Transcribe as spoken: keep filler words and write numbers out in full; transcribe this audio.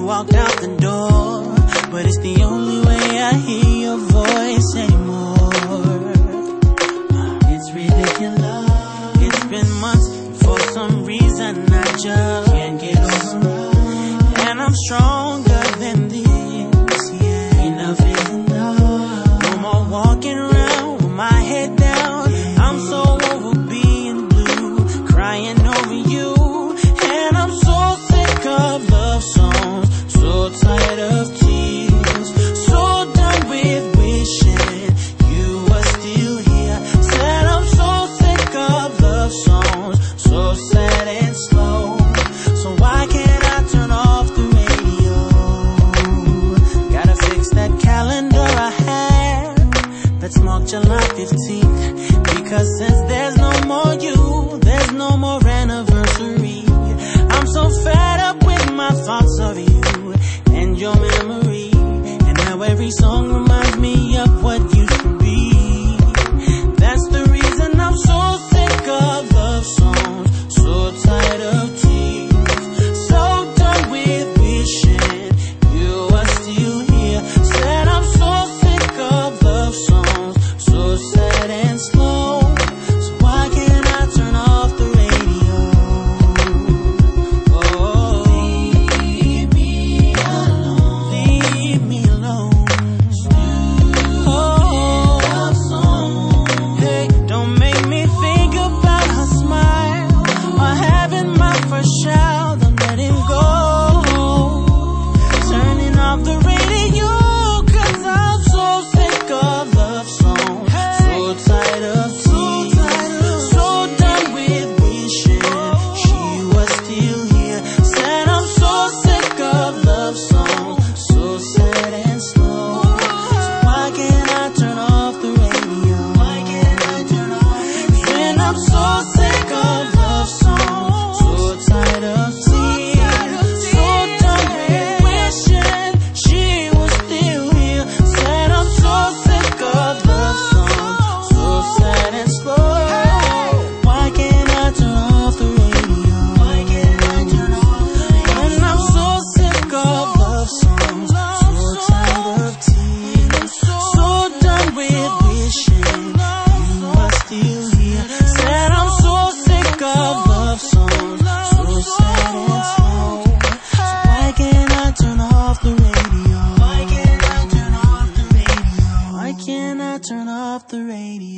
walked out the door, but it's the only way I hear your voice anymore. It's ridiculous. It's been months, for some reason I just can't get over. And I'm stronger than this, yeah. Enough is enough. No more walking around with my head down. I'm so over being blue, crying over you. And I'm so sick of love songs, so tired of tears, so done with wishing you were still here. Said I'm so sick of love songs, so sad and slow. So why can't I turn off the radio? Gotta fix that calendar I had that's marked July fifteenth. Because since there's no more you, there's no more anniversary. I'm so fed up with my thoughts of you and your memory, and how every song reminds me of what used to be. That's the reason I'm so sick of love songs, so tired of tears, so done with wishing you were still here. Said I'm so sick of love songs, so sad and slow. So why can't I turn off the radio? Oh, leave me alone, leave me alone. Oh, love song. Hey, don't make me think about her smile or having my first child. I'm letting go, turning off the radio, 'cause I'm so sick of love songs, so tired of tears, so done with wishing she was still here. Said I'm so sick of love songs, so sad and slow. So why can't I turn off the radio? Why can't I turn off? Said I'm so sick of love songs, so tired of tears, so done with wishing she was still here. Said I'm so sick of love songs, so sad and slow. Why can't I turn off the radio? Why can't I turn off the radio? And I'm so sick of love songs, so tired of tears, so done with wishing you were still here. Said I'm so sick of love songs, so sad and slow. So why can't I turn off the radio? Why can't I turn off the radio? Why can't I turn off the radio?